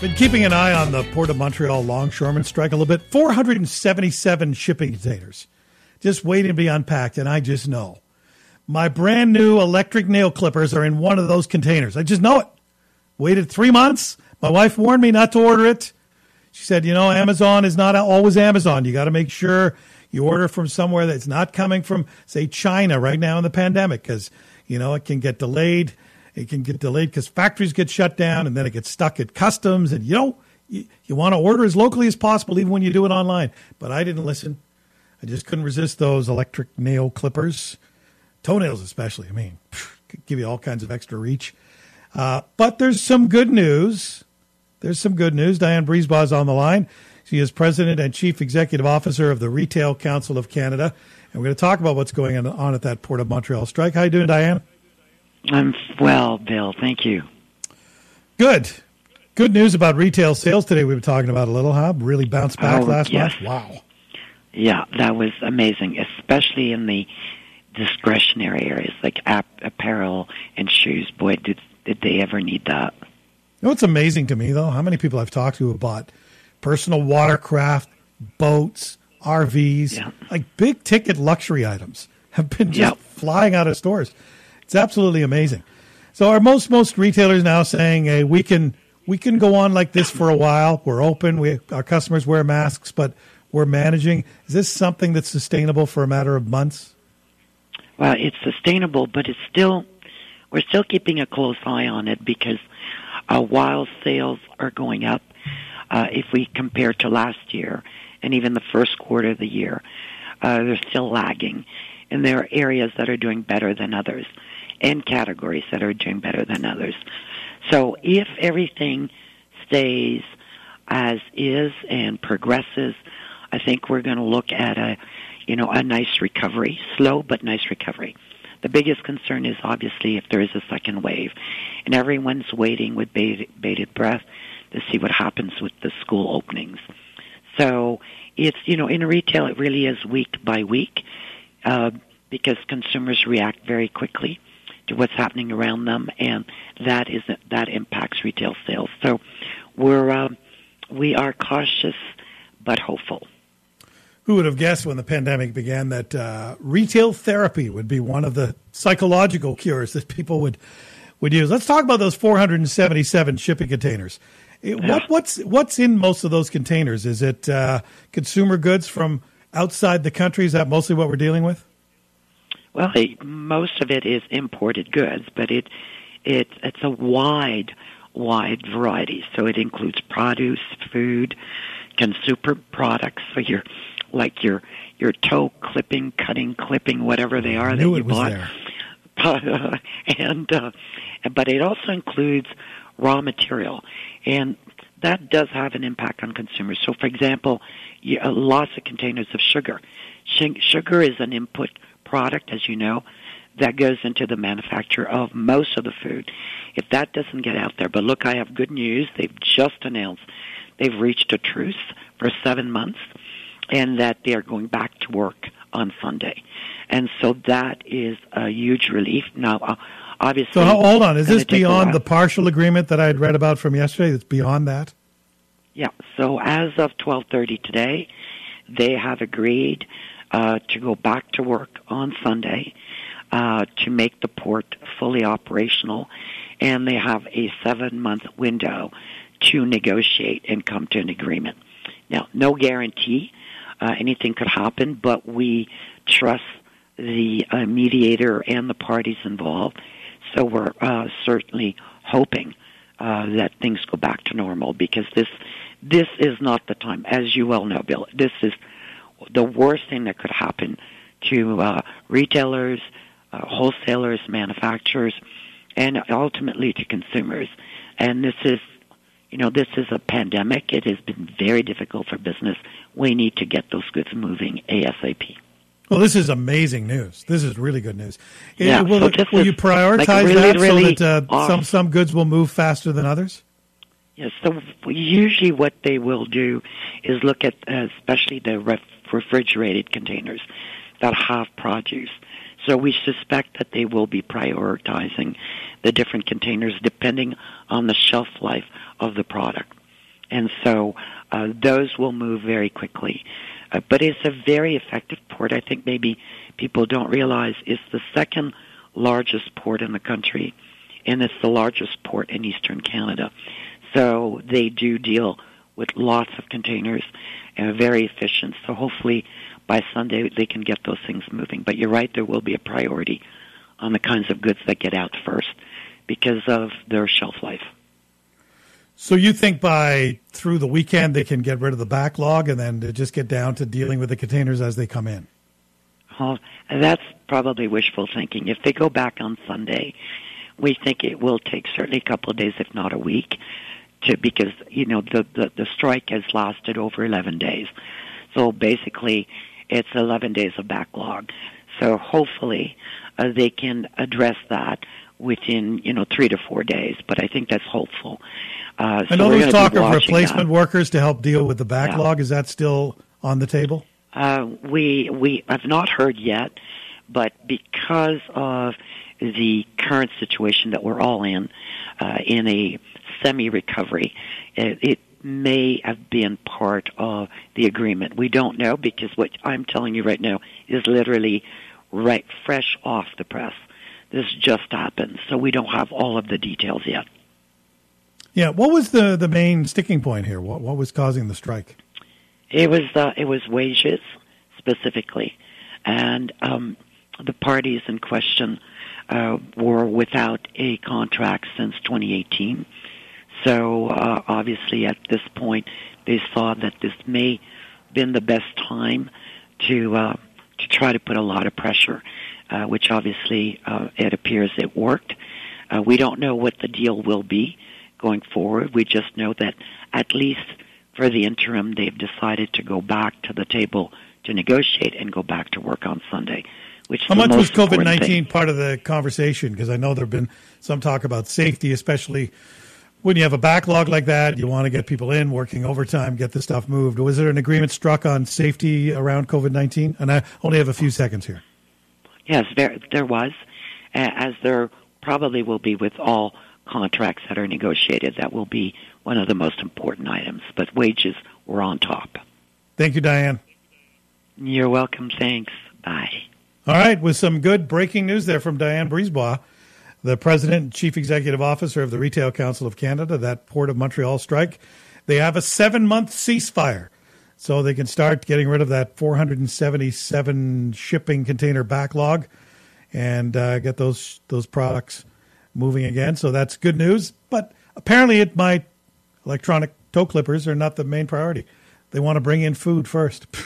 Been keeping an eye on the Port of Montreal longshoremen strike a little bit. 477 shipping containers just waiting to be unpacked, and I just know. My brand new electric nail clippers are in one of those containers. I just know it. Waited 3 months. My wife warned me not to order it. She said, Amazon is not always Amazon. You got to make sure you order from somewhere that's not coming from, say, China right now in the pandemic because, it can get delayed. It can get delayed because factories get shut down and then it gets stuck at customs. And, you want to order as locally as possible even when you do it online. But I didn't listen. I just couldn't resist those electric nail clippers. Toenails especially. Could give you all kinds of extra reach. But there's some good news. Diane Brisebois is on the line. She is President and Chief Executive Officer of the Retail Council of Canada. And we're going to talk about what's going on at that Port of Montreal strike. How you doing, Diane? I'm well, Bill. Thank you. Good. Good news about retail sales today. We've been talking about a little, huh? Really bounced back last month. Wow. Yeah, that was amazing, especially in the discretionary areas like apparel and shoes. Boy, did they ever need that. What's amazing to me, though, how many people I've talked to have bought personal watercraft, boats, RVs, like big-ticket luxury items have been just flying out of stores. It's absolutely amazing. So are most retailers now saying, hey, we can go on like this for a while. We're open. Our customers wear masks, but we're managing. Is this something that's sustainable for a matter of months? Well, it's sustainable, but we're still keeping a close eye on it because while sales are going up, if we compare to last year and even the first quarter of the year, they're still lagging. And there are areas that are doing better than others and categories that are doing better than others. So if everything stays as is and progresses, I think we're going to look at a nice recovery, slow but nice recovery. The biggest concern is obviously if there is a second wave, and everyone's waiting with bated breath to see what happens with the school openings. So it's, in retail it really is week by week because consumers react very quickly to what's happening around them, and that impacts retail sales. So we are cautious but hopeful. Who would have guessed when the pandemic began that retail therapy would be one of the psychological cures that people would use? Let's talk about those 477 shipping containers. What's in most of those containers? Is it consumer goods from outside the country? Is that mostly what we're dealing with? Well, most of it is imported goods, but it's a wide variety. So it includes produce, food, consumer products. So your toe clipping, cutting, clipping, whatever they are that you bought. But it also includes raw material, and that does have an impact on consumers. So, for example, lots of containers of sugar. Sugar is an input product, as you know, that goes into the manufacture of most of the food. If that doesn't get out there, but look, I have good news. They've just announced they've reached a truce for 7 months, and that they are going back to work on Sunday. And so that is a huge relief. Now, obviously... So hold on. Is this beyond the partial agreement that I had read about from yesterday? It's beyond that? Yeah. So as of 12:30 today, they have agreed to go back to work on Sunday to make the port fully operational. And they have a 7-month window to negotiate and come to an agreement. Now, no guarantee. Anything could happen, but we trust the mediator and the parties involved. So we're certainly hoping that things go back to normal because this is not the time. As you well know, Bill, this is the worst thing that could happen to retailers, wholesalers, manufacturers, and ultimately to consumers. And this is a pandemic. It has been very difficult for business. We need to get those goods moving ASAP. Well, this is amazing news. This is really good news. Yeah, will you prioritize that so that some goods will move faster than others? Yes. So usually what they will do is look at especially the refrigerated containers that have produce. So we suspect that they will be prioritizing the different containers depending on the shelf life of the product. And so those will move very quickly. But it's a very effective port. I think maybe people don't realize it's the second largest port in the country, and it's the largest port in eastern Canada. So they do deal with lots of containers and very efficient. So hopefully by Sunday they can get those things moving. But you're right, there will be a priority on the kinds of goods that get out first because of their shelf life. So you think by through the weekend they can get rid of the backlog and then just get down to dealing with the containers as they come in? Well, that's probably wishful thinking. If they go back on Sunday, we think it will take certainly a couple of days, if not a week, because the strike has lasted over 11 days. So basically, it's 11 days of backlog. So hopefully they can address that within 3 to 4 days. But I think that's hopeful. I know there's talk of replacement workers to help deal with the backlog. Yeah. Is that still on the table? We have not heard yet, but because of the current situation that we're all in a semi-recovery, it may have been part of the agreement. We don't know because what I'm telling you right now is literally right fresh off the press. This just happened, so we don't have all of the details yet. Yeah, what was the main sticking point here? What was causing the strike? It was wages specifically, and the parties in question were without a contract since 2018. So obviously, at this point, they saw that this may have been the best time to try to put a lot of pressure, which obviously it appears it worked. We don't know what the deal will be going forward. We just know that at least for the interim, they've decided to go back to the table to negotiate and go back to work on Sunday. How much was COVID-19 part of the conversation? Because I know there have been some talk about safety, especially when you have a backlog like that. You want to get people in, working overtime, get the stuff moved. Was there an agreement struck on safety around COVID-19? And I only have a few seconds here. Yes, there was, as there probably will be with all contracts that are negotiated. That will be one of the most important items. But wages were on top. Thank you, Diane. You're welcome. Thanks. Bye. All right, with some good breaking news there from Diane Brisebois, the President and Chief Executive Officer of the Retail Council of Canada, that Port of Montreal strike. They have a 7-month ceasefire, so they can start getting rid of that 477 shipping container backlog and get those products moving again. So that's good news. But apparently electronic toe clippers are not the main priority. They want to bring in food first.